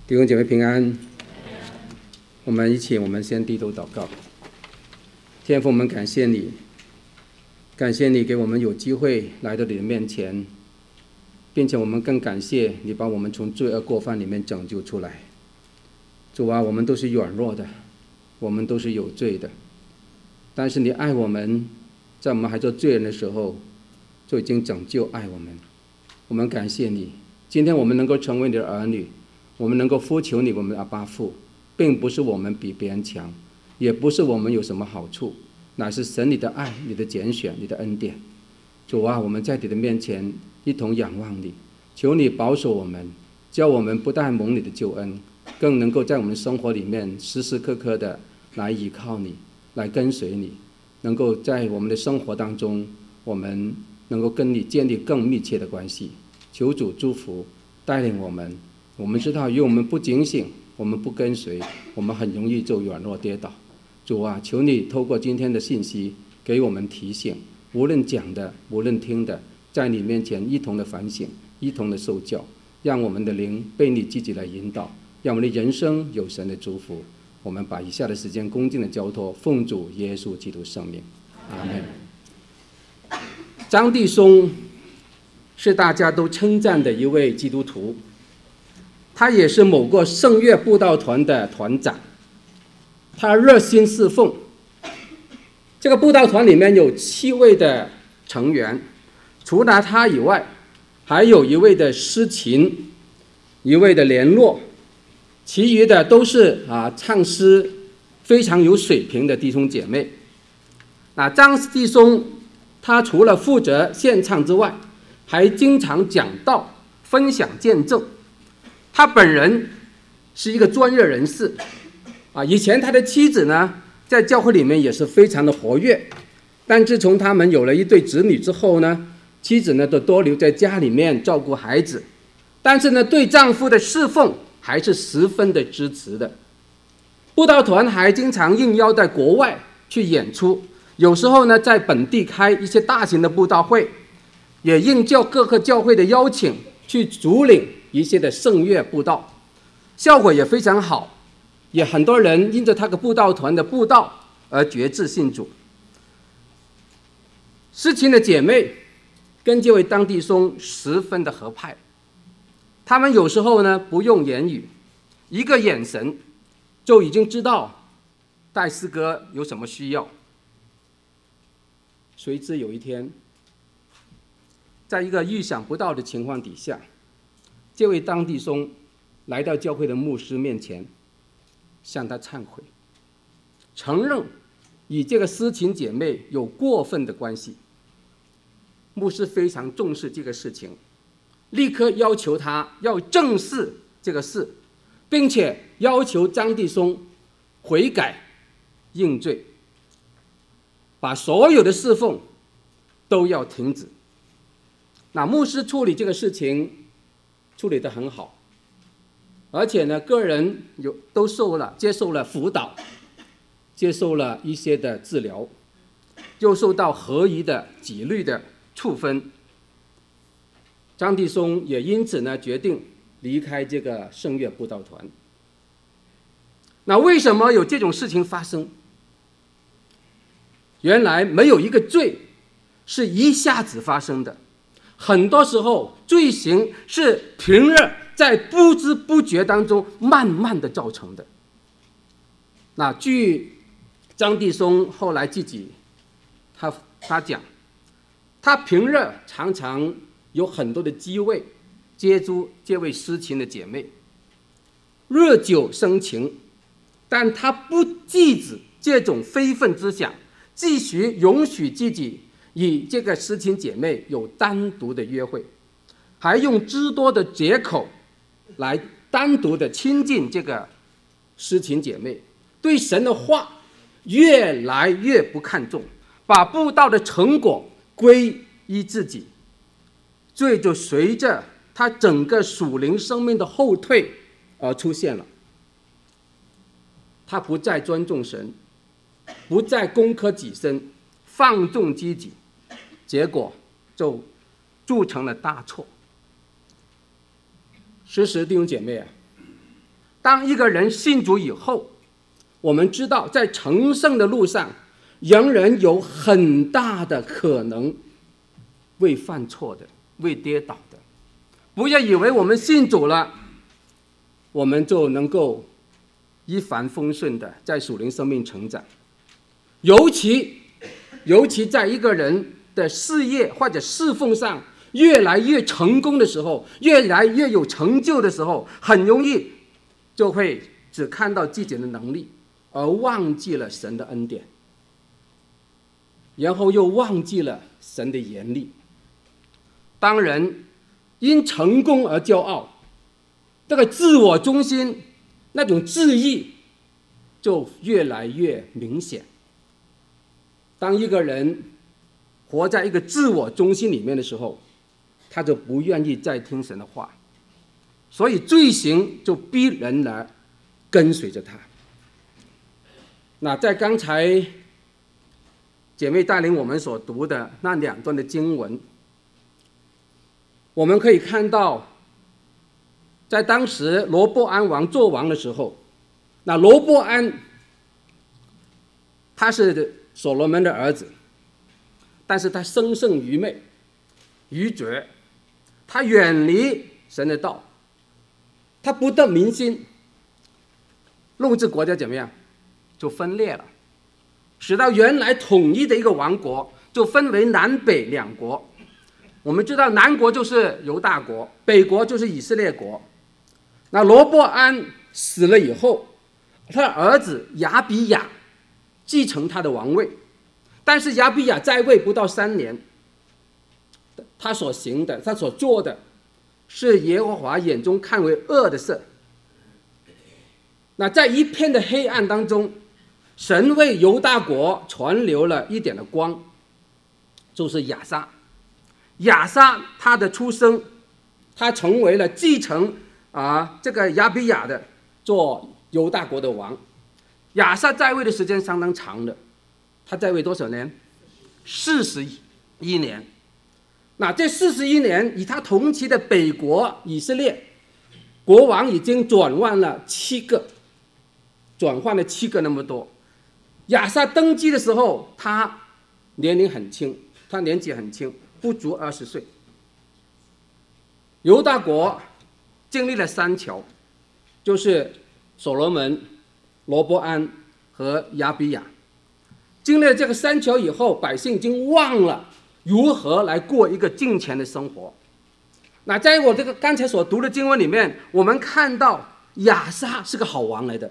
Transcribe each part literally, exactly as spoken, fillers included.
弟兄姐妹平安，我们一起，我们先低头祷告。天父，我们感谢你，感谢你给我们有机会来到你的面前，并且我们更感谢你把我们从罪恶过犯里面拯救出来。主啊，我们都是软弱的，我们都是有罪的，但是你爱我们，在我们还做罪人的时候就已经拯救爱我们。我们感谢你，今天我们能够成为你的儿女，我们能够呼求你，我们的阿爸父，并不是我们比别人强，也不是我们有什么好处，乃是神你的爱，你的拣选，你的恩典。主啊，我们在你的面前一同仰望你，求你保守我们，叫我们不但蒙你的救恩，更能够在我们生活里面时时刻刻的来依靠你，来跟随你，能够在我们的生活当中，我们能够跟你建立更密切的关系。求主祝福带领我们。我们知道，因为我们不警醒，我们不跟随，我们很容易就软弱跌倒。主啊，求你透过今天的信息给我们提醒，无论讲的，无论听的，在你面前一同的反省，一同的受教，让我们的灵被你积极来引导，让我们的人生有神的祝福。我们把以下的时间恭敬的交托，奉主耶稣基督圣名，阿们。张弟兄是大家都称赞的一位基督徒，他也是某个圣乐布道团的团长，他热心侍奉。这个布道团里面有七位的成员，除了他以外，还有一位的司琴，一位的联络，其余的都是啊唱诗非常有水平的弟兄姐妹。那张弟兄他除了负责献唱之外，还经常讲道，分享见证。他本人是一个专业人士啊，以前他的妻子呢，在教会里面也是非常的活跃，但自从他们有了一对子女之后呢，妻子呢都多留在家里面照顾孩子，但是呢，对丈夫的侍奉还是十分的支持的。布道团还经常应邀在国外去演出，有时候呢，在本地开一些大型的布道会，也应教各个教会的邀请，去主领一些的圣乐布道，效果也非常好，也很多人因着他的布道团的布道而决志信主。司琴的姐妹跟这位当弟兄十分的合拍，他们有时候呢不用言语，一个眼神就已经知道戴师哥有什么需要。谁知有一天，在一个预想不到的情况底下，这位当弟兄来到教会的牧师面前，向他忏悔，承认与这个司琴姐妹有过分的关系。牧师非常重视这个事情，立刻要求他要正视这个事，并且要求张弟兄悔改认罪，把所有的侍奉都要停止。那牧师处理这个事情处理得很好，而且呢，个人有都受了接受了辅导，接受了一些的治疗，又受到合宜的纪律的处分。张弟兄也因此呢决定离开这个圣乐布道团。那为什么有这种事情发生？原来没有一个罪是一下子发生的，很多时候罪行是平日在不知不觉当中慢慢的造成的。那据张弟兄后来自己他他讲，他平日常常有很多的机会接触这位司琴的姐妹，日久生情，但他不制止这种非分之想，继续允许自己与这个司琴姐妹有单独的约会，还用诸多的借口来单独的亲近这个司琴姐妹，对神的话越来越不看重，把布道的成果归于自己，罪就随着他整个属灵生命的后退而出现了。他不再尊重神，不再攻克己身，放纵自己，结果就铸成了大错。其实弟兄姐妹啊， 当一个人信主以后，我们知道在成圣的路上，仍然有很大的可能会犯错的，会跌倒的。不要以为我们信主了，我们就能够一帆风顺的在属灵生命成长。尤其尤其在一个人的事业或者侍奉上越来越成功的时候，越来越有成就的时候，很容易就会只看到自己的能力，而忘记了神的恩典，然后又忘记了神的严厉。当人因成功而骄傲，这个自我中心那种自义就越来越明显。当一个人活在一个自我中心里面的时候，他就不愿意再听神的话，所以罪行就逼人来跟随着他。那在刚才姐妹带领我们所读的那两段的经文，我们可以看到，在当时罗波安王做王的时候，那罗波安他是所罗门的儿子，但是他生性愚昧愚拙，他远离神的道，他不得民心，弄致国家怎么样？就分裂了，使到原来统一的一个王国就分为南北两国。我们知道南国就是犹大国，北国就是以色列国。那罗波安死了以后，他的儿子亚比雅继承他的王位，但是亚比雅在位不到三年，他所行的，他所做的是耶和华眼中看为恶的事。那在一片的黑暗当中，神为犹大国传留了一点的光，就是亚撒。亚撒他的出生，他成为了继承啊这个亚比雅的做犹大国的王。亚撒在位的时间相当长的，他在位多少年？四十一年。那这四十一年，与他同期的北国以色列国王已经转换了七个，转换了七个那么多。亚撒登基的时候，他年龄很轻，他年纪很轻，不足二十岁。犹大国经历了三桥，就是所罗门、罗波安和亚比雅。经历了这个三桥以后，百姓已经忘了如何来过一个敬虔的生活。那在我这个刚才所读的经文里面，我们看到亚撒是个好王来的，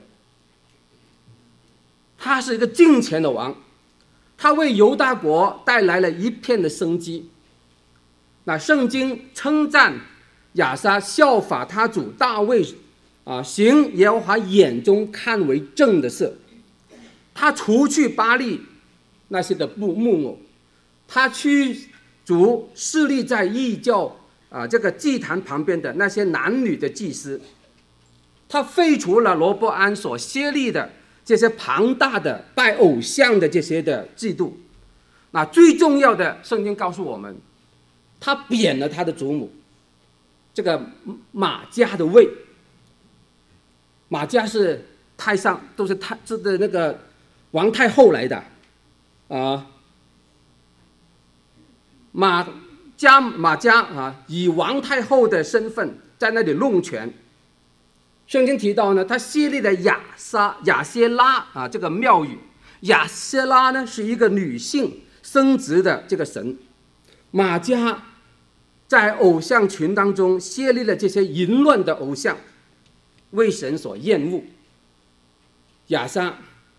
他是一个敬虔的王，他为犹大国带来了一片的生机。那圣经称赞亚撒效法他主大卫啊，行耶和华眼中看为正的事。他除去巴力那些的木偶，他驱逐侍立在异教啊这个祭坛旁边的那些男女的祭司，他废除了罗波安所设立的这些庞大的拜偶像的这些的制度。那最重要的，圣经告诉我们，他贬了他的祖母这个马家的位。马家是太上，都是太这的那个王太后来的啊。马家马家啊，以王太后的身份在那里弄权。圣经提到呢，他设立了亚撒亚谢拉啊这个庙宇。亚谢拉呢是一个女性生殖的这个神。马家在偶像群当中设立了这些淫乱的偶像，为神所厌恶。亚撒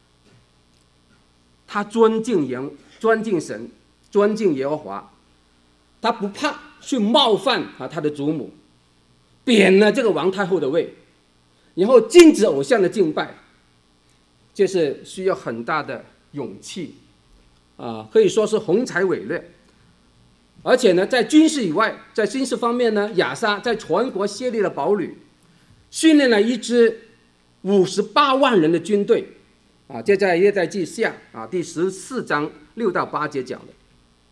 他尊敬人，尊敬神，尊敬耶和华，他不怕去冒犯啊他的祖母，贬了这个王太后的位，然后禁止偶像的敬拜，这是需要很大的勇气啊，可以说是宏才伟略。而且呢，在军事以外，在军事方面呢，亚撒在全国设立了堡垒，训练了一支五十八万人的军队啊，这在列在记下啊第十四章六到八节讲的。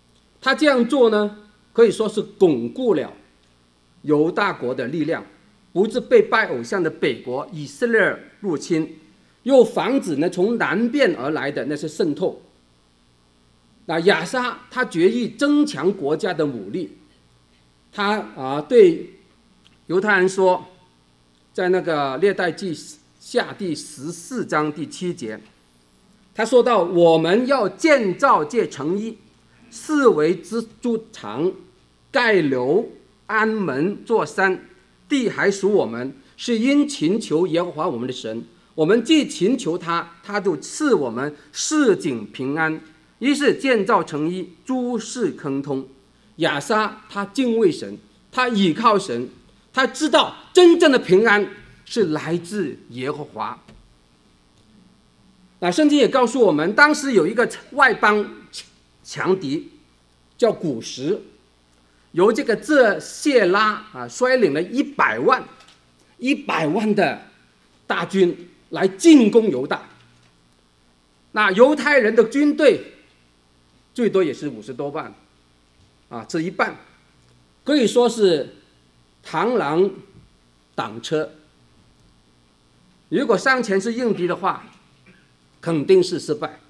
他这样做呢，可以说是巩固了犹大国的力量， 不致被拜偶像的北国以色列入侵，又防止呢从南边而来的那些渗透。那亚撒他决意增强国家的武力，他啊对犹太人说，在那个列代记下第十四章第七节，他说到：我们要建造这城邑，四围之筑墙，盖楼安门作山，地还属我们，是因祈求耶和华我们的神。我们既祈求他，他就赐我们市井平安。于是建造城邑，诸事亨通。亚撒他敬畏神，他倚靠神，他知道真正的平安是来自耶和华。那圣经也告诉我们，当时有一个外邦强敌叫古实，由这个这谢拉啊率领了一百万一百万的大军来进攻犹大。那犹太人的军队最多也是五十多万啊，这一半可以说是螳螂挡车。如果上前是应敌的话，肯定是失败。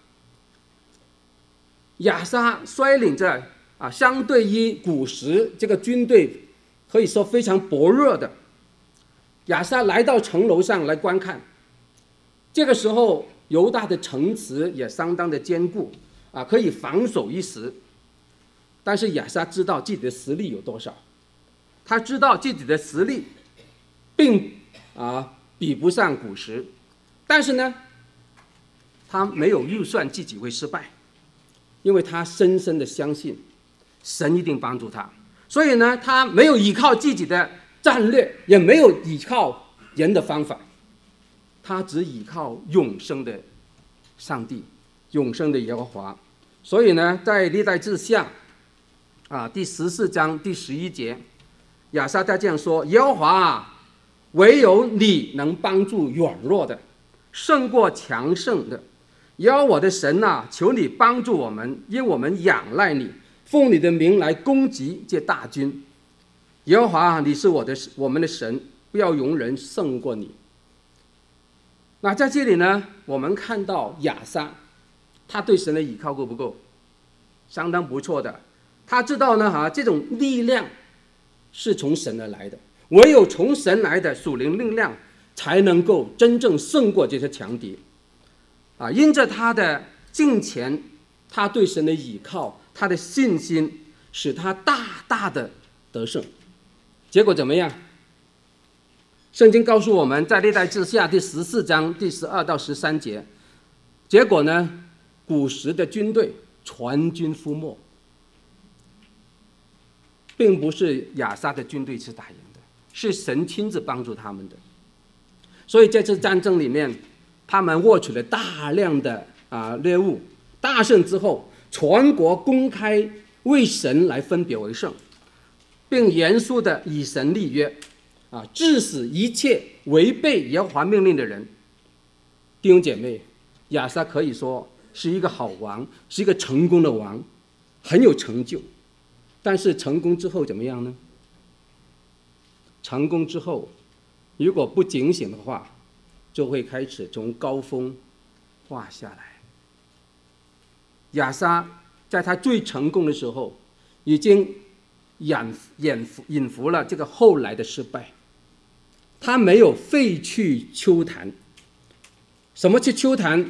亚撒率领着啊，相对于古时这个军队可以说非常薄弱的，亚撒来到城楼上来观看。这个时候犹大的城池也相当的坚固啊，可以防守一时。但是亚撒知道自己的实力有多少，他知道自己的实力并啊比不上古时，但是呢他没有预算自己会失败，因为他深深的相信神一定帮助他，所以呢他没有依靠自己的战略，也没有依靠人的方法，他只依靠永生的上帝，永生的耶和华。所以呢在历代志下啊第十四章第十一节，亚撒他这样说：耶和华啊，唯有你能帮助软弱的，胜过强盛的。耶和华我的神啊，求你帮助我们，因我们仰赖你，奉你的名来攻击这大军。耶和华，你是我的我们的神，不要容人胜过你。那在这里呢，我们看到亚撒他对神的倚靠够不够？相当不错的。他知道呢，哈，这种力量是从神而来的，唯有从神来的属灵力量，才能够真正胜过这些强敌。啊，因着他的敬虔，他对神的倚靠，他的信心，使他大大的得胜。结果怎么样？圣经告诉我们，在历代志下第十四章第十二到十三节，结果呢，古时的军队全军覆没，并不是亚撒的军队是打赢的，是神亲自帮助他们的。所以这次战争里面，他们获取了大量的啊猎物，大胜之后，全国公开为神来分别为圣，并严肃的以神立约，啊，致死一切违背耶和华命令的人。弟兄姐妹，亚撒可以说是一个好王，是一个成功的王，很有成就。但是成功之后怎么样呢？成功之后，如果不警醒的话，就会开始从高峰滑下来。亚撒在他最成功的时候，已经引引引服了这个后来的失败。他没有废去丘坛。什么是丘坛？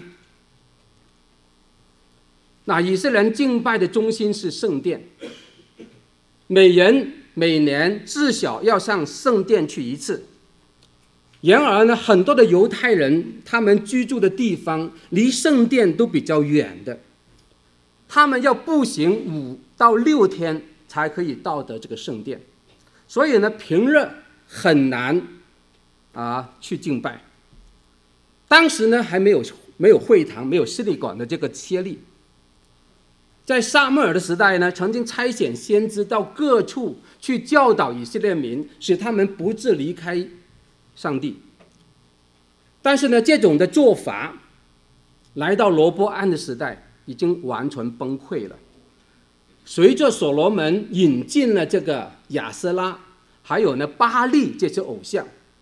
那以色列人敬拜的中心是圣殿，每人每年至少要上圣殿去一次。然而呢，很多的犹太人他们居住的地方离圣殿都比较远的，他们要步行五到六天才可以到得这个圣殿，所以呢，平日很难啊去敬拜。当时呢，还没有没有会堂，没有司礼馆的这个接力。在撒母耳的时代呢，曾经差遣先知到各处去教导以色列民，使他们不致离开上帝。但是呢，这种的做法来到罗波安的时代已经完全崩溃了。随着所罗门引进了这个亚瑟拉还有呢巴利这些偶像，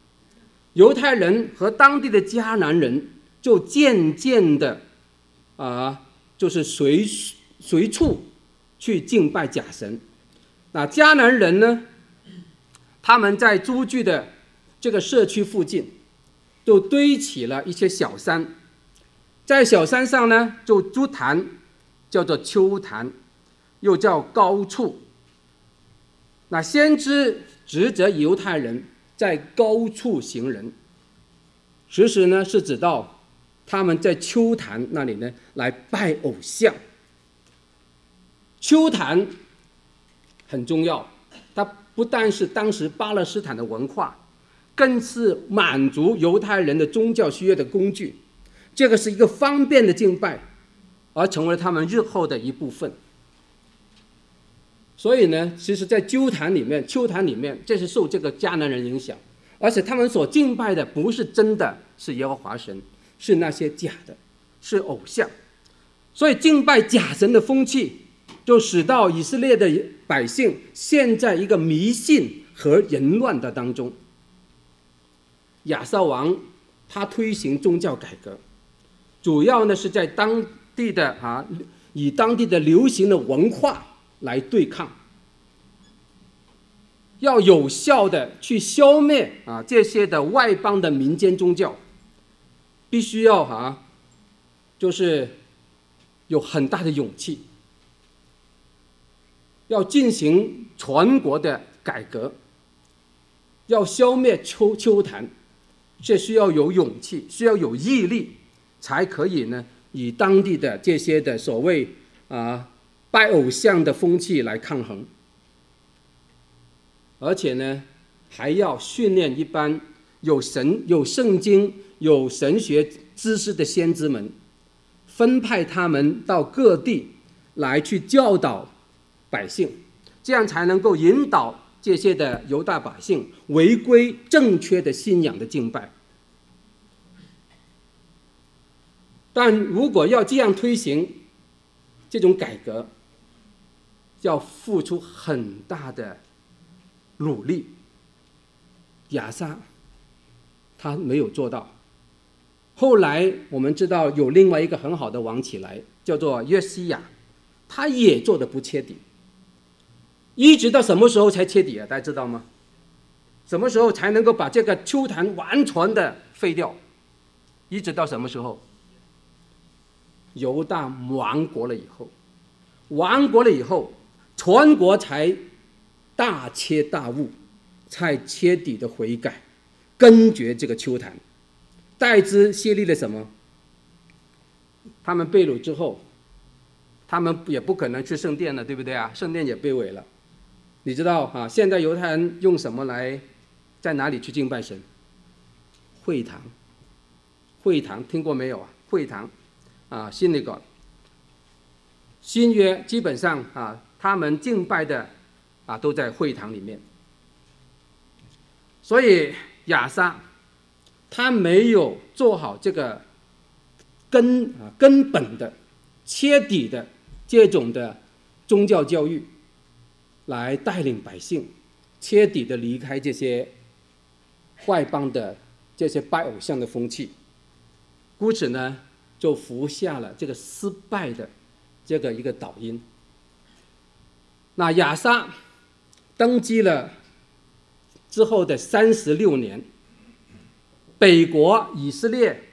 犹太人和当地的迦南人就渐渐的啊，就是随随处去敬拜假神。那迦南人呢，他们在租居的这个社区附近，就堆起了一些小山，在小山上呢，就筑坛，叫做丘坛，又叫高处。那先知指责犹太人在高处行人，其实呢是指到他们在丘坛那里呢来拜偶像。丘坛很重要，它不但是当时巴勒斯坦的文化，更是满足犹太人的宗教需要的工具。这个是一个方便的敬拜，而成为了他们日后的一部分。所以呢，其实在丘坛里面，丘坛里面，这是受这个迦南人影响，而且他们所敬拜的不是真的是耶和华神，是那些假的，是偶像。所以敬拜假神的风气，就使到以色列的百姓陷在一个迷信和淫乱的当中。亚撒王他推行宗教改革，主要呢是在当地的啊，以当地的流行的文化来对抗，要有效的去消灭啊这些的外邦的民间宗教，必须要啊，就是有很大的勇气，要进行全国的改革，要消灭丘丘坛，这需要有勇气，需要有毅力，才可以呢，以当地的这些的所谓啊拜偶像的风气来抗衡。而且呢，还要训练一般有神、有圣经、有神学知识的先知们，分派他们到各地来去教导百姓，这样才能够引导这些的犹大百姓回归正确的信仰的敬拜。但如果要这样推行这种改革，要付出很大的努力。亚撒他没有做到。后来我们知道有另外一个很好的王起来，叫做约西亚，他也做得不彻底。一直到什么时候才彻底啊？大家知道吗？什么时候才能够把这个丘坛完全的废掉？一直到什么时候？犹大亡国了以后，亡国了以后，全国才大彻大悟，才彻底的悔改，根绝这个丘坛。代之谢立了什么？他们被掳之后，他们也不可能去圣殿了，对不对啊？圣殿也被毁了。你知道啊？现在犹太人用什么来，在哪里去敬拜神？会堂。会堂听过没有啊？会堂啊 synagogue。新约基本上啊，他们敬拜的啊都在会堂里面。所以亚撒他没有做好这个根啊根本的、彻底的这种的宗教教育，来带领百姓彻底的离开这些外邦的这些拜偶像的风气，故此呢，就服下了这个失败的这个一个导因。那亚撒登基了之后的三十六年，北国以色列，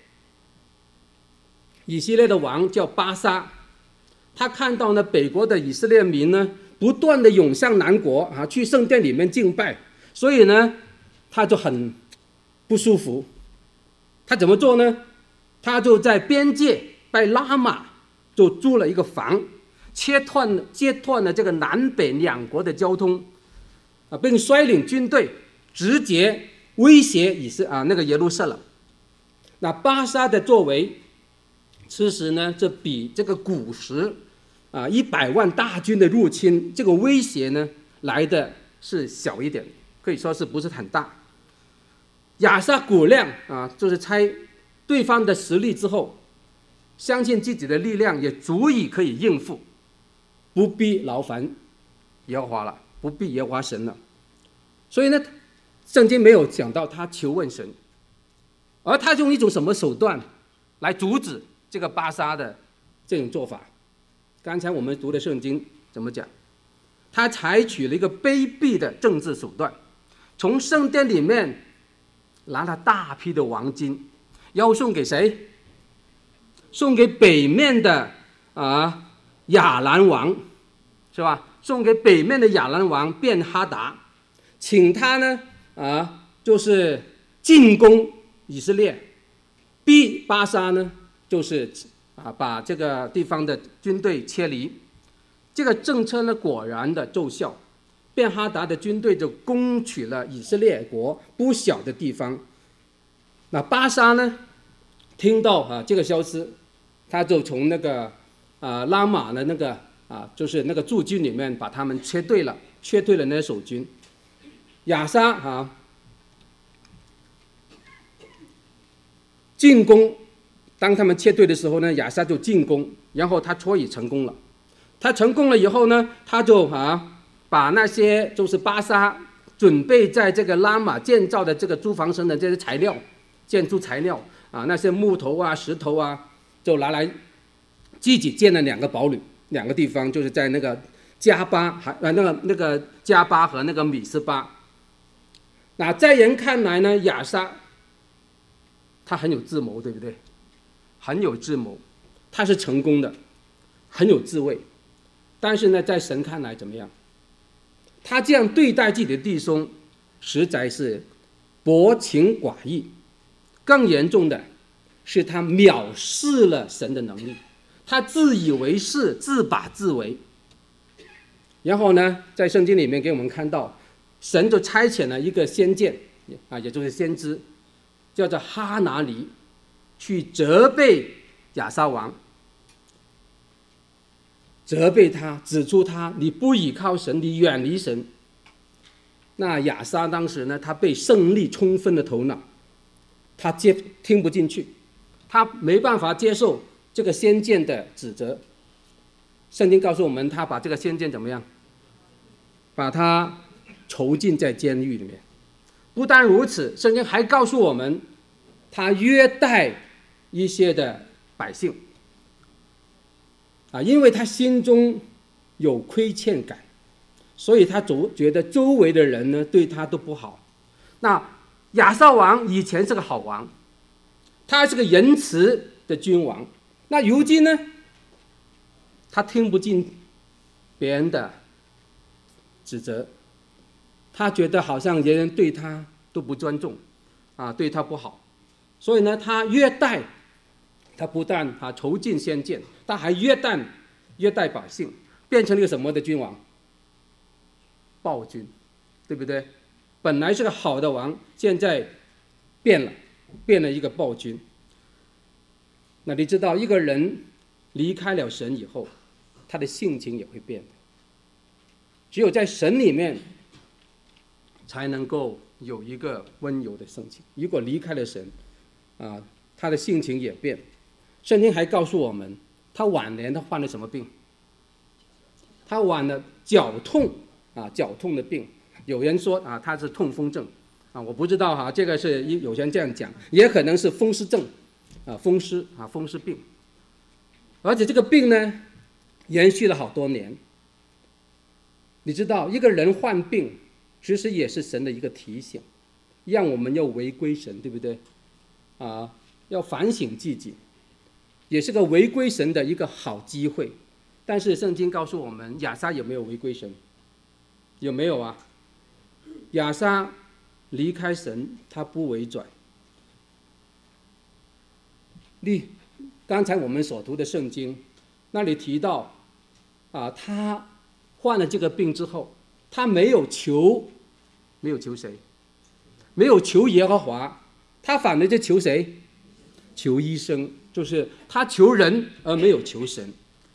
以色列的王叫巴沙，他看到呢北国的以色列民呢不断的涌向南国啊，去圣殿里面敬拜，所以呢他就很不舒服。他怎么做呢？他就在边界拜拉玛就租了一个房，切断切断了这个南北两国的交通啊，并率领军队直接威胁以色啊那个耶路撒冷。那巴沙的作为，其实呢，这比这个古时啊一百万大军的入侵这个威胁呢来的是小一点，可以说是不是很大。亚撒估量啊，就是猜对方的实力之后，相信自己的力量也足以可以应付，不必劳烦耶和华了，不必耶和华神了。所以呢，圣经没有讲到他求问神， 而他用一种什么手段来阻止这个巴沙的这种做法？刚才我们读的圣经怎么讲？他采取了一个卑鄙的政治手段，从圣殿里面拿了大批的黄金，要送给谁？送给北面的啊亚兰王，是吧？送给北面的亚兰王便哈达，请他呢啊就是进攻以色列，逼巴沙呢就是啊把这个地方的军队撤离。这个政策呢果然的奏效，便哈达的军队就攻取了以色列国不小的地方。那巴沙呢听到啊这个消息，他就从那个啊拉玛的那个啊就是那个驻军里面把他们撤退了，撤退了那些守军。亚沙啊进攻，当他们撤退的时候呢，亚沙就进攻，然后他戳以成功了。他成功了以后呢，他就啊把那些就是巴沙准备在这个拉玛建造的这个租房城的这些材料、建筑材料啊，那些木头啊、石头啊，就拿来自己建了两个堡垒，两个地方，就是在那个加巴还呃那个那个加巴和那个米斯巴。那在人看来呢，亚沙他很有智谋，对不对？很有智谋，他是成功的，很有智慧。但是呢，在神看来怎么样？他这样对待自己的弟兄，实在是薄情寡义。更严重的是，他藐视了神的能力，他自以为是，自把自为。然后呢，在圣经里面给我们看到，神就差遣了一个先见啊，也就是先知，叫做哈拿尼，去责备亚沙王。责备他，指出他，你不倚靠神，你远离神。那亚沙当时呢，他被胜利冲昏了头脑，他接听不进去，他没办法接受这个先见的指责。圣经告诉我们，他把这个先见怎么样？把他囚禁在监狱里面。不但如此，圣经还告诉我们，他约待一些的百姓。啊，因为他心中有亏欠感，所以他总觉得周围的人呢对他都不好。那亚沙王以前是个好王，他是个仁慈的君王。那如今呢，他听不进别人的指责，他觉得好像人人对他都不尊重，啊，对他不好，所以呢，他约待。他不但啊囚禁先见，他还约待约待百姓，变成了一个什么的君王？暴君，对不对？本来是个好的王，现在变了，变了一个暴君。那你知道，一个人离开了神以后，他的性情也会变的。只有在神里面，才能够有一个温柔的性情。如果离开了神，啊，他的性情也变。圣经还告诉我们，他晚年他患了什么病？他患了脚痛啊，脚痛的病。有人说啊，他是痛风症啊，我不知道哈、啊，这个是有人这样讲，也可能是风湿症啊，风湿啊，风湿病。而且这个病呢，延续了好多年。你知道，一个人患病，其实也是神的一个提醒，让我们要回归神，对不对？啊，要反省自己。也是个违归神的一个好机会。但是圣经告诉我们，亚沙有没有违归神？有没有啊？亚沙离开神，他不回转。你刚才我们所读的圣经那里提到啊，他患了这个病之后，他没有求没有求谁？没有求耶和华，他反而就求谁？求医生。就是他求人而没有求神。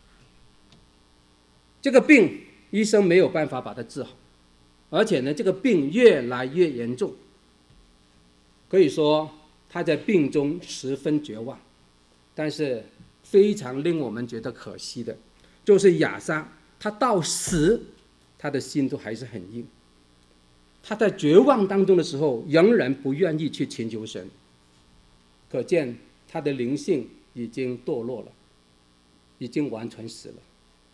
这个病医生没有办法把它治好，而且呢，这个病越来越严重。可以说他在病中十分绝望。但是非常令我们觉得可惜的，就是亚沙他到死，他的心都还是很硬。他在绝望当中的时候，仍然不愿意去寻求神。 可见他的灵性已经堕落了，已经完全死了。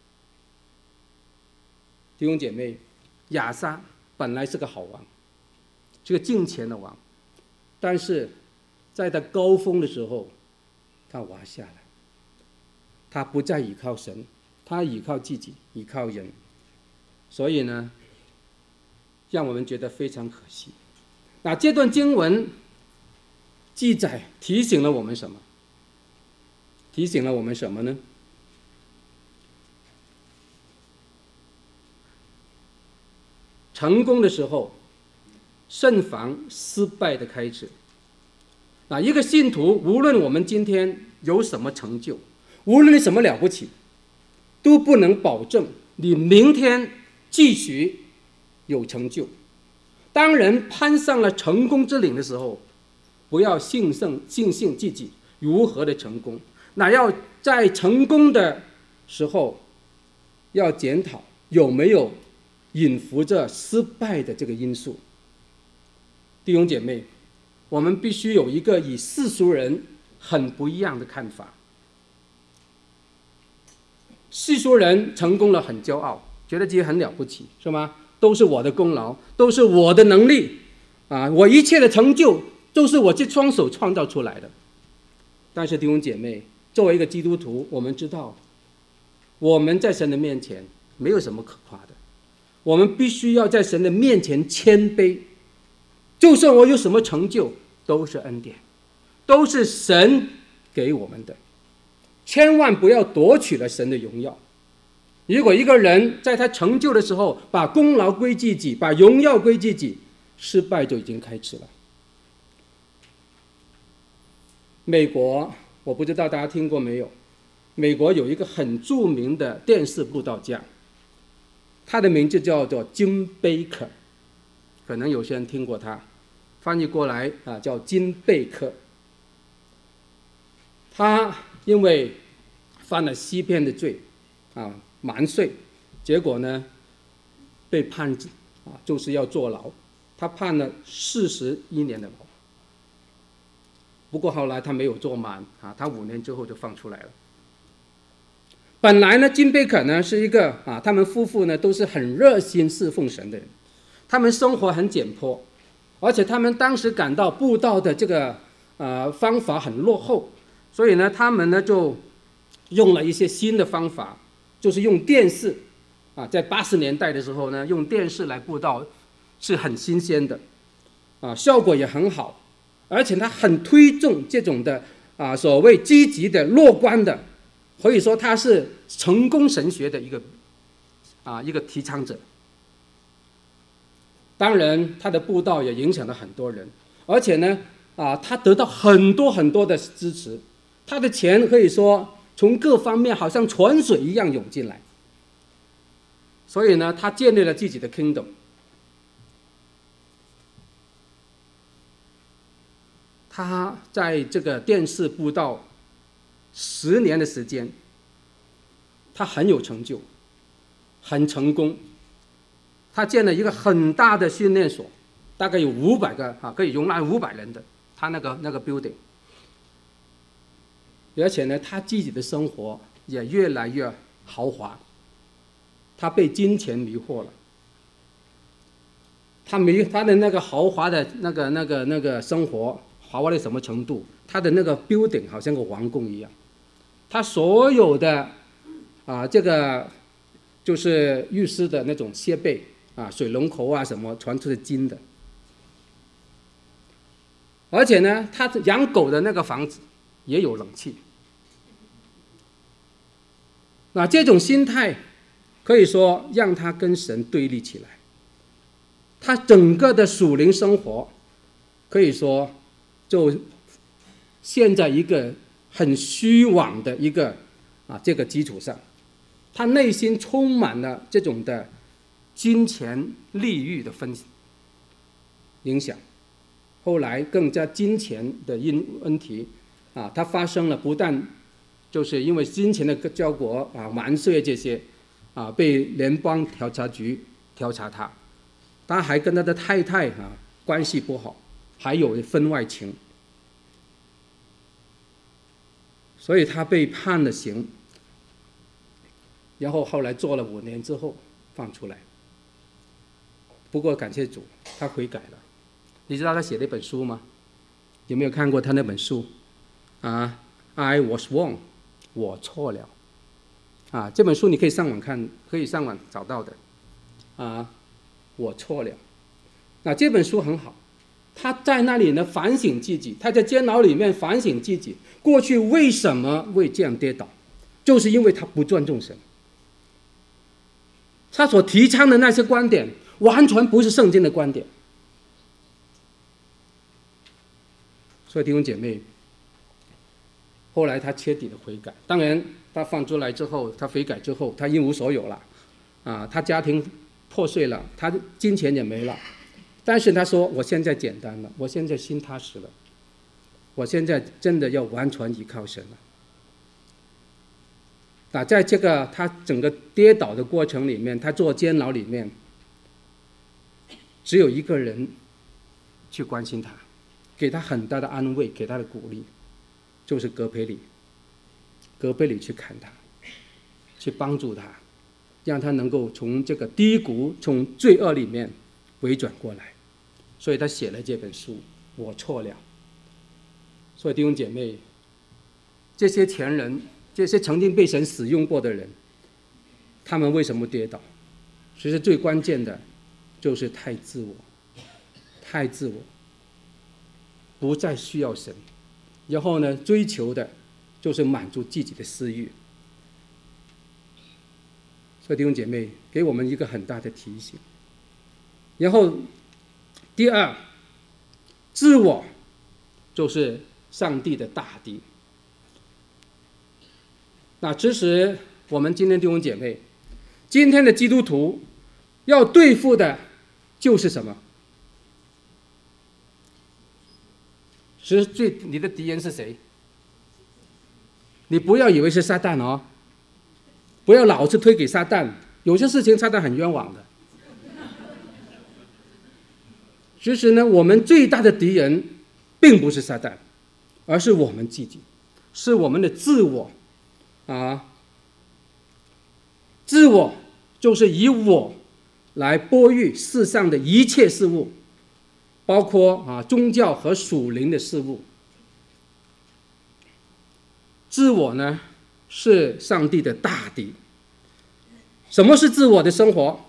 弟兄姐妹，亚撒本来是个好王，是个敬虔的王，但是在他高峰的时候，他滑下来，他不再倚靠神，他倚靠自己，倚靠人，所以呢，让我们觉得非常可惜。那这段经文记载提醒了我们什么？提醒了我们什么呢？成功的时候，慎防失败的开始。啊，一个信徒，无论我们今天有什么成就，无论你什么了不起，都不能保证你明天继续有成就。当人攀上了成功之岭的时候，不要信胜信信自己如何的成功，那要在成功的时候要检讨有没有隐伏着失败的这个因素。弟兄姐妹，我们必须有一个与世俗人很不一样的看法。世俗人成功了很骄傲，觉得自己很了不起，是吗？都是我的功劳，都是我的能力啊！我一切的成就都是我这双手创造出来的。但是弟兄姐妹，作为一个基督徒，我们知道我们在神的面前没有什么可夸的，我们必须要在神的面前谦卑。就算我有什么成就，都是恩典，都是神给我们的，千万不要夺取了神的荣耀。如果一个人在他成就的时候把功劳归自己，把荣耀归自己，失败就已经开始了。美国，我不知道大家听过没有，美国有一个很著名的电视布道家，他的名字叫做金贝克，可能有些人听过他，翻译过来啊叫金贝克。他因为犯了欺骗的罪啊，瞒税，结果呢被判啊，就是要坐牢，他判了四十一年的牢。不过后来他没有坐满啊，他五年之后就放出来了。本来呢，金贝克呢是一个啊，他们夫妇呢都是很热心侍奉神的人，他们生活很简朴，而且他们当时感到布道的这个呃方法很落后，所以呢，他们呢就用了一些新的方法，就是用电视啊，在八十年代的时候呢，用电视来布道是很新鲜的啊，效果也很好，而且他很推重这种的啊所谓积极的、乐观的，可以说他是成功神学的一个啊一个提倡者。当然，他的布道也影响了很多人，而且呢啊，他得到很多很多的支持，他的钱可以说从各方面好像泉水一样涌进来。所以呢，他建立了自己的 kingdom。他在这个电视布道十年的时间，他很有成就，很成功。他建了一个很大的训练所，大概有五百个啊，可以容纳五百人的，他那个那个 building。而且呢，他自己的生活也越来越豪华。他被金钱迷惑了，他迷他的那个豪华的那个那个那个生活，豪华到什么程度？他的那个 building 好像个皇宫一样，他所有的啊这个就是浴室的那种设备啊，水龙头啊什么，全都是金的。而且呢，他养狗的那个房子也有冷气。那这种心态可以说让他跟神对立起来，他整个的属灵生活可以说就陷在一个很虚妄的一个啊这个基础上，他内心充满了这种的金钱利欲的分影响，后来更加金钱的因问题啊，他发生了不但就是因为金钱的交果啊瞒税这些。啊，被联邦调查局调查他，他还跟他的太太啊关系不好，还有婚外情。 所以他被判了刑，然后后来坐了五年之后放出来。不过感谢主，他悔改了。你知道他写了一本书吗？有没有看过他那本书啊 ？I was wrong， 我错了。啊，这本书你可以上网看，可以上网找到的。啊，我错了。那这本书很好，他在那里呢反省自己，他在监牢里面反省自己，过去为什么会这样跌倒，就是因为他不尊重神。他所提倡的那些观点，完全不是圣经的观点。所以弟兄姐妹，后来他彻底的悔改。当然，他放出来之后，他悔改之后，他一无所有了，啊，他家庭破碎了，他金钱也没了。但是他说：“我现在简单了，我现在心踏实了，我现在真的要完全依靠神了。”那在这个他整个跌倒的过程里面，他坐监牢里面，只有一个人去关心他，给他很大的安慰，给他的鼓励，就是葛培理。葛培理去看他，去帮助他，让他能够从这个低谷、从罪恶里面回转过来。所以他写了这本书《我错了》。所以弟兄姐妹，这些前人，这些曾经被神使用过的人，他们为什么跌倒？其实最关键的就是太自我，太自我，不再需要神，然后呢，追求的就是满足自己的私欲。所以弟兄姐妹，给我们一个很大的提醒。然后第二，自我就是上帝的大敌。那其实我们今天弟兄姐妹，今天的基督徒要对付的就是什么？其实最你的敌人是谁？你不要以为是撒旦哦，不要老是推给撒旦，有些事情撒旦很冤枉的。其实呢，我们最大的敌人并不是撒旦，而是我们自己，是我们的自我啊。自我就是以我来拨育世上的一切事物，包括啊宗教和属灵的事物。自我呢是上帝的大敌。什么是自我的生活？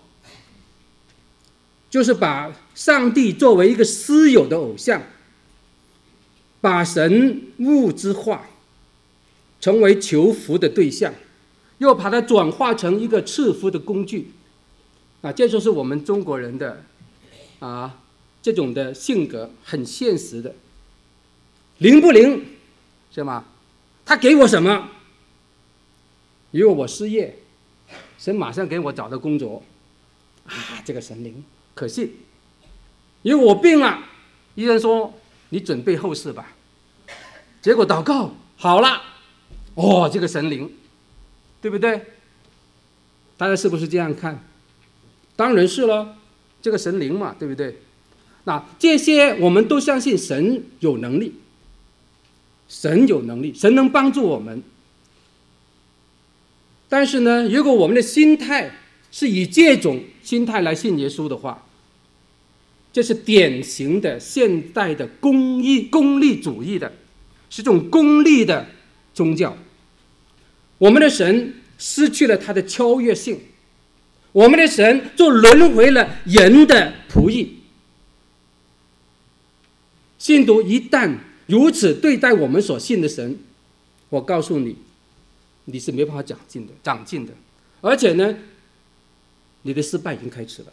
就是把上帝作为一个私有的偶像，把神物质化，成为求福的对象，又把它转化成一个赐福的工具。啊，这就是我们中国人的啊这种的性格，很现实的。灵不灵是吗？他给我什么？如果我失业，神马上给我找到工作，啊，这个神灵可信。如果我病了，医生说你准备后事吧，结果祷告好了，哦，这个神灵，对不对？大家是不是这样看？当然是了，这个神灵嘛，对不对？那这些我们都相信神有能力，神有能力，神能帮助我们。但是呢，如果我们的心态是以这种心态来信耶稣的话，这是典型的现代的功利功利主义的，是这种功利的宗教。我们的神失去了他的超越性，我们的神就沦为了人的仆役。信徒一旦如此对待我们所信的神，我告诉你，你是没办法长进的，长进的，而且呢，你的失败已经开始了。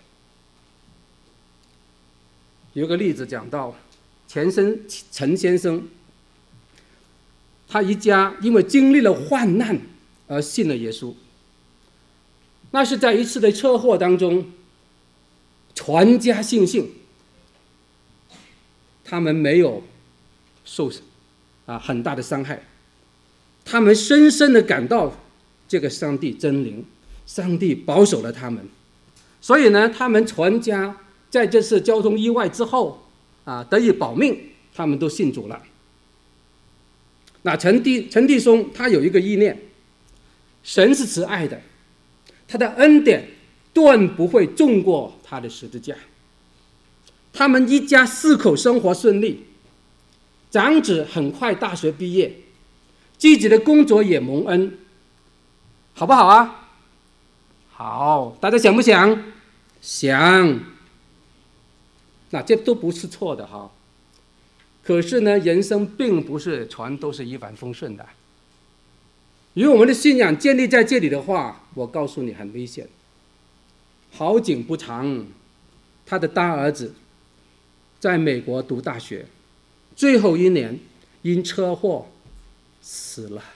有个例子讲到，钱生陈先生，他一家因为经历了患难而信了耶稣。那是在一次的车祸当中，全家信幸，他们没有受啊很大的伤害，他们深深的感到这个上帝真灵，上帝保守了他们，所以呢，他们全家在这次交通意外之后啊得以保命，他们都信主了。 那陈弟陈弟兄他有一个意念，神是慈爱的，他的恩典断不会重过他的十字架。他们一家四口生活顺利，长子很快大学毕业，自己的工作也蒙恩，好不好啊？好，大家想不想？想。那这都不是错的哈。可是呢，人生并不是全都是一帆风顺的。如果我们的信仰建立在这里的话，我告诉你很危险。好景不长，他的大儿子在美国读大学，最后一年因车祸死了。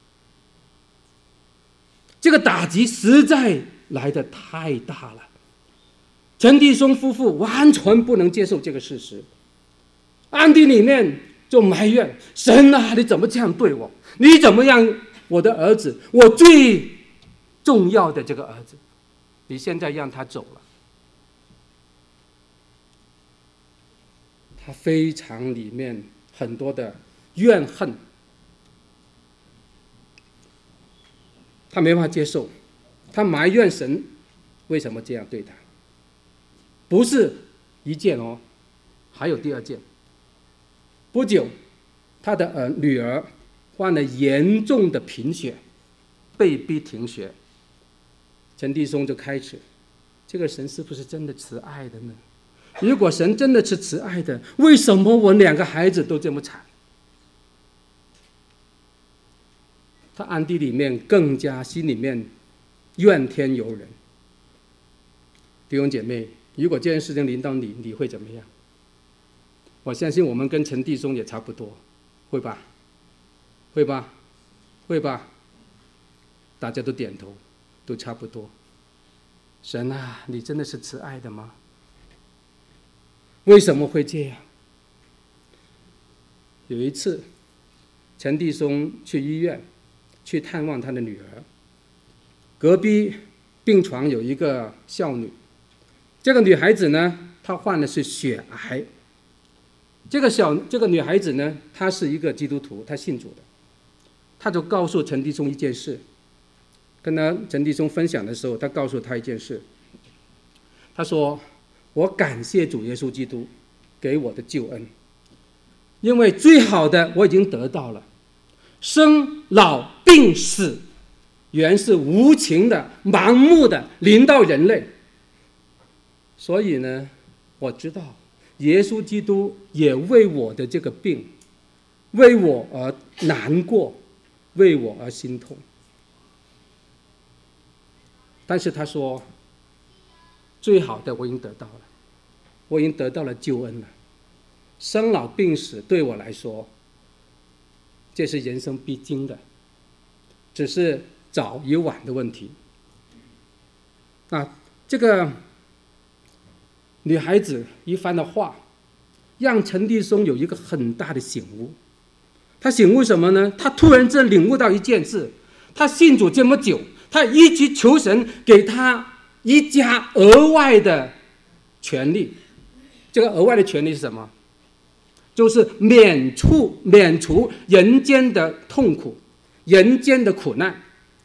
这个打击实在来得太大了，陈弟兄夫妇完全不能接受这个事实，暗地里面就埋怨神啊，你怎么这样对我？你怎么样我的儿子，我最重要的这个儿子，你现在让他走了。他非常里面很多的怨恨，他没办法接受，他埋怨神为什么这样对他。不是一件哦，还有第二件。不久，他的儿女儿患了严重的贫血，被逼停学。陈弟兄就开始，这个神是不是真的慈爱的呢？如果神真的是慈爱的，为什么我两个孩子都这么惨？他暗地里面更加心里面怨天尤人。弟兄姐妹，如果这件事情临到你，你会怎么样？我相信我们跟陈弟兄也差不多，会吧？会吧？会吧？大家都点头，都差不多。神啊，你真的是慈爱的吗？为什么会这样？有一次，陈弟兄去医院去探望他的女儿，隔壁病床有一个少女，这个女孩子呢，她患的是血癌。这个小这个女孩子呢，她是一个基督徒，她信主的。她就告诉陈弟兄一件事，跟他陈弟兄分享的时候，他告诉他一件事，他说：“我感谢主耶稣基督给我的救恩，因为最好的我已经得到了，生老病死原是无情的、盲目的临到人类。所以呢，我知道耶稣基督也为我的这个病，为我而难过，为我而心痛。但是他说，最好的我已经得到了，我已经得到了救恩了。生老病死对我来说，这是人生必经的，只是早与晚的问题。啊，这个女孩子一番的话，让陈弟兄有一个很大的醒悟。他醒悟什么呢？他突然间领悟到一件事，他信主这么久，他一直求神给他一家额外的权利。这个额外的权利是什么？就是免除免除人间的痛苦，人间的苦难，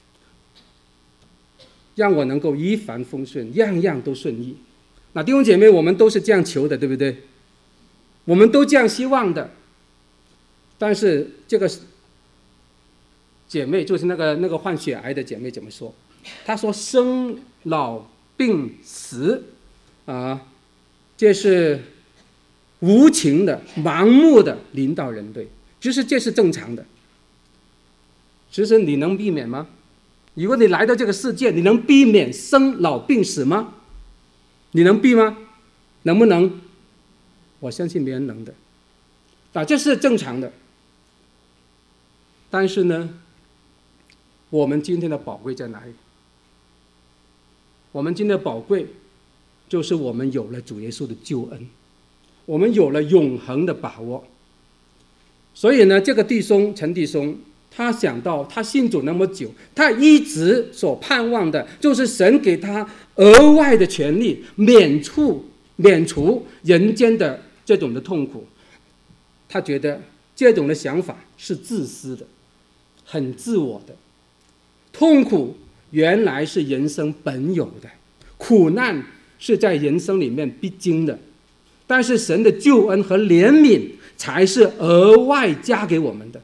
让我能够一帆风顺，样样都顺意。那弟兄姐妹，我们都是这样求的，对不对？我们都这样希望的。但是这个姐妹，就是那个那个患血癌的姐妹怎么说？她说：“生老病死啊，这是无情的、盲目的临到人类，其实这是正常的。其实你能避免吗？如果你来到这个世界，你能避免生老病死吗？你能避吗？能不能？我相信没人能的。啊，这是正常的。但是呢，我们今天的宝贵在哪里？我们今天的宝贵，就是我们有了主耶稣的救恩，我们有了永恒的把握。所以呢，这个弟兄陈弟兄，他想到他信主那么久，他一直所盼望的就是神给他额外的权利，免除免除人间的这种的痛苦。他觉得这种的想法是自私的，很自我的。痛苦原来是人生本有的，苦难是在人生里面必经的，但是神的救恩和怜悯才是额外加给我们的。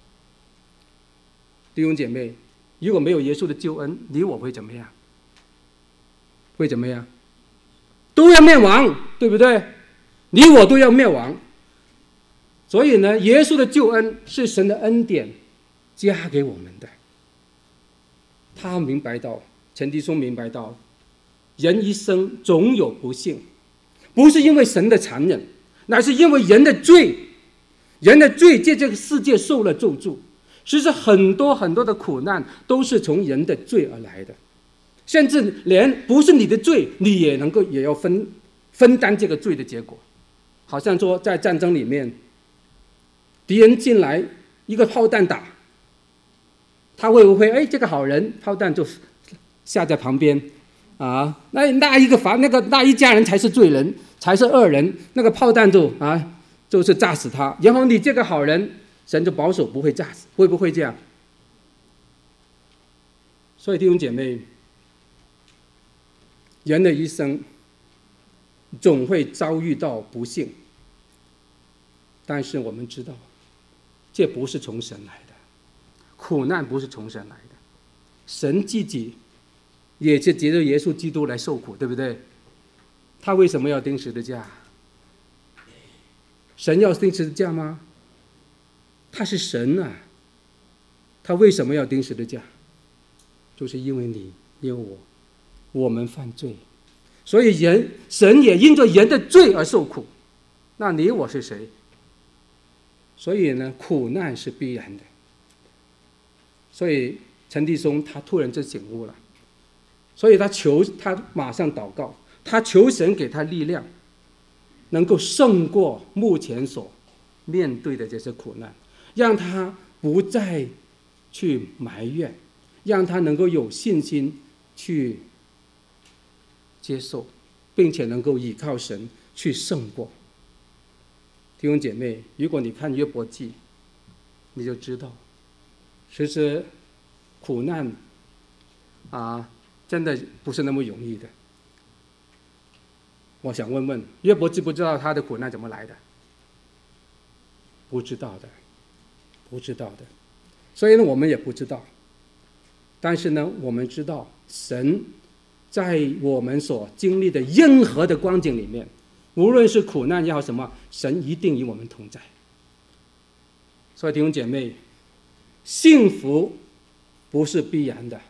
弟兄姐妹，如果没有耶稣的救恩，你我会怎么样？会怎么样？都要灭亡，对不对？你我都要灭亡。所以呢，耶稣的救恩是神的恩典加给我们的。他明白到，陈弟兄明白到，人一生总有不幸，不是因为神的残忍，乃是因为人的罪。人的罪借这个世界受了咒诅。其实很多很多的苦难都是从人的罪而来的，甚至连不是你的罪，你也能够也要分分担这个罪的结果。好像说在战争里面，敌人进来一个炮弹打，他会不会哎这个好人，炮弹就下在旁边啊？那那一个房那个那一家人才是罪人，才是恶人，那个炮弹就啊就是炸死他。然后你这个好人，神就保守不会炸死，会不会这样？所以弟兄姐妹，人的一生总会遭遇到不幸，但是我们知道，这不是从神来的，苦难不是从神来的，神自己也是藉着耶稣基督来受苦，对不对？他为什么要钉十字架？神要钉十字架吗？他是神啊，他为什么要钉十字架？就是因为你，因为我，我们犯罪，所以人神也因着人的罪而受苦。那你我是谁？所以呢，苦难是必然的。所以陈弟兄他突然就醒悟了，所以他求他马上祷告，他求神给他力量，能够胜过目前所面对的这些苦难。让他不再去埋怨，让他能够有信心去接受，并且能够依靠神去胜过。弟兄姐妹，如果你看约伯记，你就知道，其实苦难啊，真的不是那么容易的。我想问问，约伯知不知道他的苦难怎么来的？不知道的。不知道的，所以呢，我们也不知道。但是呢，我们知道神在我们所经历的任何的光景里面，无论是苦难也好什么，神一定与我们同在。所以弟兄姐妹，幸福不是必然的，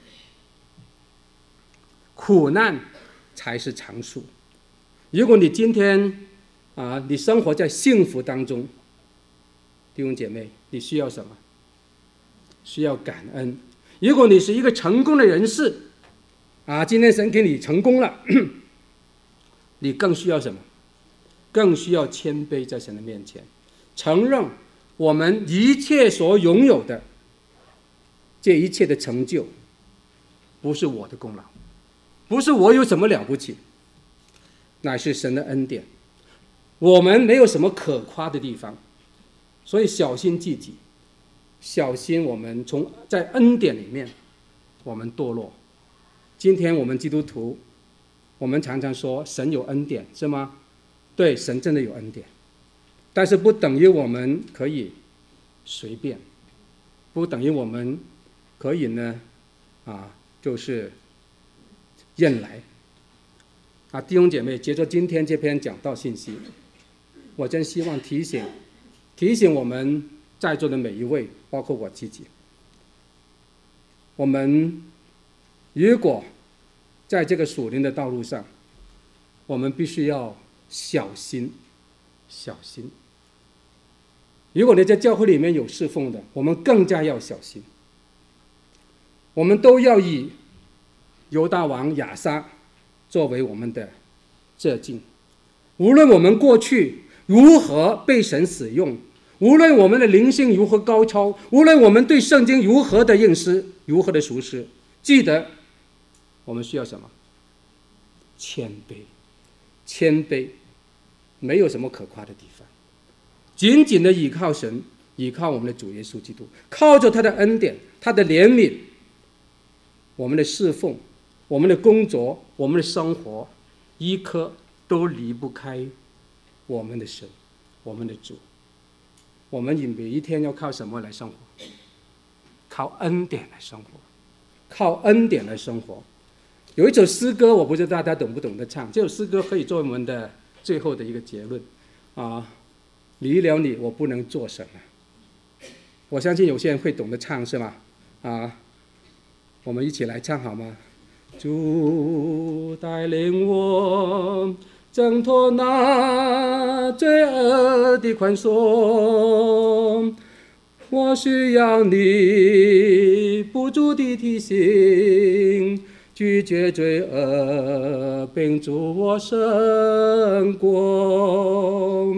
苦难才是常数。如果你今天啊，你生活在幸福当中，弟兄姐妹，你需要什么？需要感恩。如果你是一个成功的人士，啊，今天神给你成功了，你更需要什么？更需要谦卑在神的面前，承认我们一切所拥有的这一切的成就，不是我的功劳，不是我有什么了不起，乃是神的恩典。我们没有什么可夸的地方。所以小心自己，小心我们从在恩典里面我们堕落。今天我们基督徒，我们常常说神有恩典，是吗？对，神真的有恩典，但是不等于我们可以随便，不等于我们可以呢啊就是任来。啊，弟兄姐妹，接着今天这篇讲道信息，我真希望提醒提醒我们在座的每一位，包括我自己，我们如果在这个属灵的道路上，我们必须要小心小心。如果你在教会里面有侍奉的，我们更加要小心。我们都要以犹大王亚撒作为我们的借镜，无论我们过去如何被神使用，无论我们的灵性如何高超，无论我们对圣经如何的认识，如何的熟识，记得我们需要什么？谦卑。谦卑没有什么可夸的地方，紧紧的倚靠神， 依靠我们的主耶稣基督，靠着他的恩典，他的怜悯，我们的侍奉，我们的工作，我们的生活，一刻都离不开我们的神，我们的主。我们每一天要靠什么来生活？靠恩典来生活，靠恩典来生活。有一首诗歌，我不知道大家懂不懂得唱，这首诗歌可以做我们的最后的一个结论啊！离了你，我不能做什么。我相信有些人会懂得唱，是吗？啊，我们一起来唱好吗？主带领我挣脱那罪恶的宽松，我需要你不住的提醒，拒绝罪恶，并助我胜过。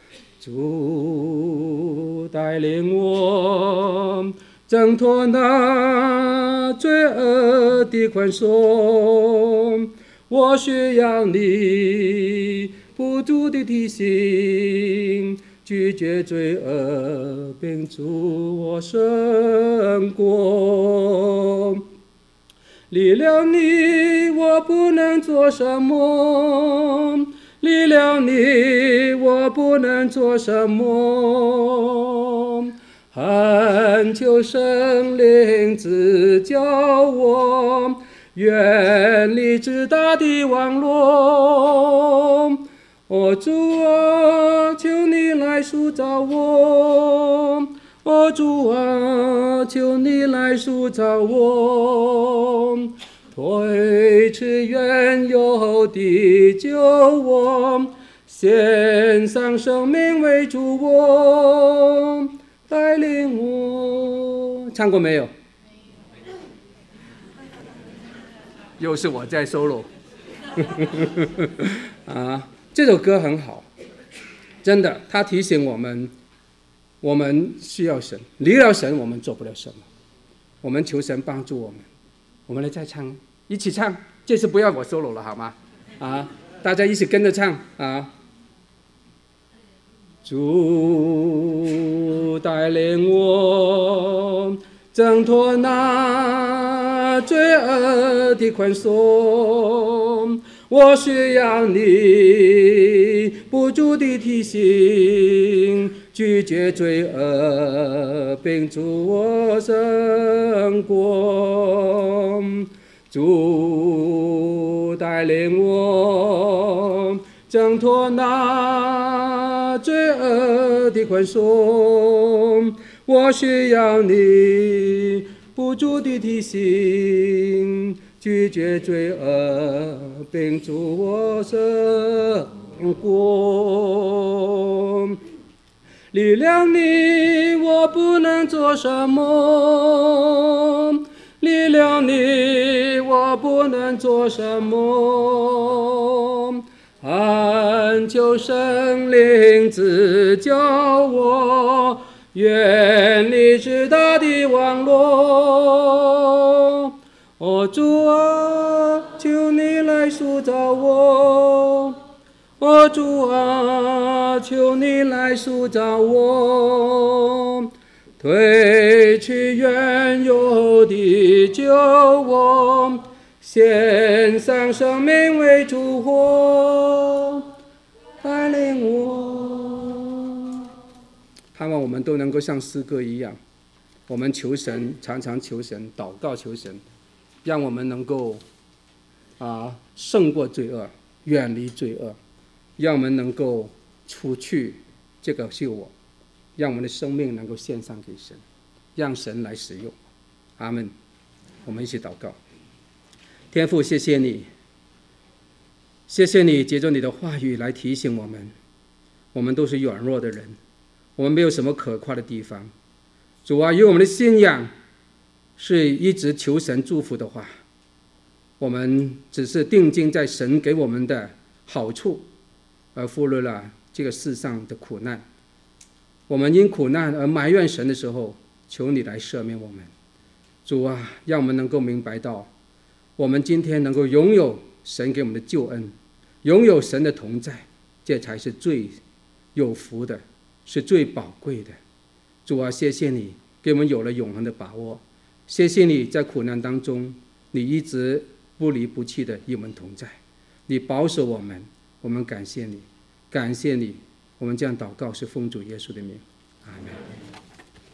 主带领我挣脱那罪恶的宽松，我需要你不住的提醒，拒绝罪恶，并助我胜过。离了你，我不能做什么，离了你，我不能做什么。恳求圣灵指教我，远离自大的网络。哦，主啊，求你来塑造我。哦，主啊，求你来塑造我，推迟原有的救我，献上生命为主我，带领我。唱过没有？又是我在 solo 啊，这首歌很好，真的，它提醒我们，我们需要神，离了神我们做不了什么，我们求神帮助我们。我们来再唱，一起唱，这次不要我 solo 了好吗？啊，大家一起跟着唱啊！主带领我挣脱那罪恶的宽松，我需要你不住的提醒，拒绝罪恶，并助我胜过。主带领我挣脱那罪恶的宽松，我需要你不住的提醒，拒绝罪恶，并助我胜过。离了你，我不能做什么，离了你，我不能做什么。恳求圣灵指教我，远离自大的网络。哦，主啊，求你来塑造我。哦，主啊，求你来塑造我，褪去原有的救我，献上生命为主火，带领我。盼望我们都能够像诗歌一样，我们求神，常常求神，祷告求神，让我们能够啊胜过罪恶，远离罪恶，让我们能够除去这个救我，让我们的生命能够献上给神，让神来使用。阿们。我们一起祷告。天父，谢谢你，谢谢你借着你的话语来提醒我们，我们都是软弱的人，我们没有什么可夸的地方。主啊，因为我们的信仰是一直求神祝福的话，我们只是定睛在神给我们的好处，而忽略了这个世上的苦难。我们因苦难而埋怨神的时候，求你来赦免我们。主啊，让我们能够明白到，我们今天能够拥有神给我们的救恩，拥有神的同在，这才是最有福的，是最宝贵的。 主啊，谢谢你给我们有了永恒的把握，谢谢你在苦难当中，你一直不离不弃的与我们同在，你保守我们，我们感谢你，感谢你，我们这样祷告是奉主耶稣的名，阿们。